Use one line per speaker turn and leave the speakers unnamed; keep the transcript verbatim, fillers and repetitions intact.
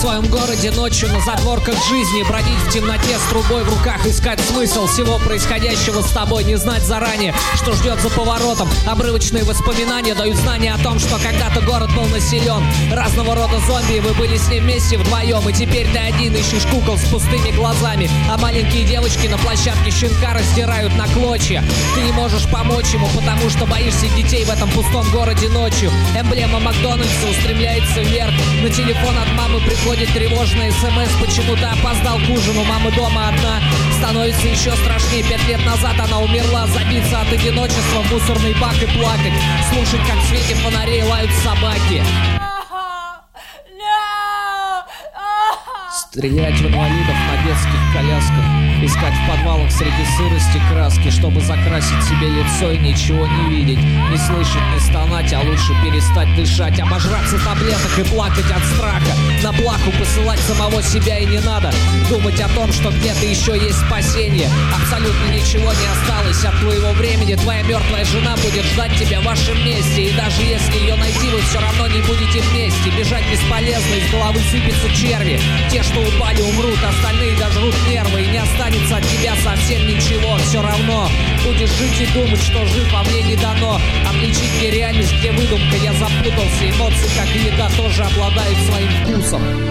своем городе ночью на задворках жизни, бродить в темноте с трубой в руках, искать смысл всего происходящего с тобой, не знать заранее, что ждет за поворотом. Обрывочные воспоминания дают знания о том, что когда-то город был населен разного рода зомби, вы были с ним вместе вдвоем, и теперь ты один ищешь кукол с пустыми глазами, а маленькие девочки на площадке щенка раздирают на клочья. Ты не можешь помочь ему, потому что боишься детей в этом пустом городе ночью. Эмблема Макдональдса устремляется вверх, на телефон от мамы приходит тревожный смс: почему ты опоздал к ужину, мама дома одна. Становится еще страшнее, пять лет назад она умерла. Забиться от одиночества в мусорный бак и плакать, слушать, как в свете фонарей лают собаки. Стрелять в инвалидов на детских колясках, искать в подвалах среди сырости краски, чтобы закрасить себе лицо и ничего не видеть, не слышать, не стонать, а лучше перестать дышать, обожраться таблеток и плакать от страха, на плаху посылать самого себя и не надо думать о том, что где-то еще есть спасение. Абсолютно ничего не осталось от твоего времени, твоя мертвая жена будет ждать тебя в вашем месте, и даже если ее найти, вы все равно не будете вместе. Бежать бесполезно, из головы сыпятся черви, те, что упали, умрут, остальные дожрут нервы, и не останется от тебя совсем ничего. Все равно будешь жить и думать, что жив, а мне не дано обличить мне реальность, где выдумка. Я запутался, эмоции, как и еда, тоже обладают своим вкусом.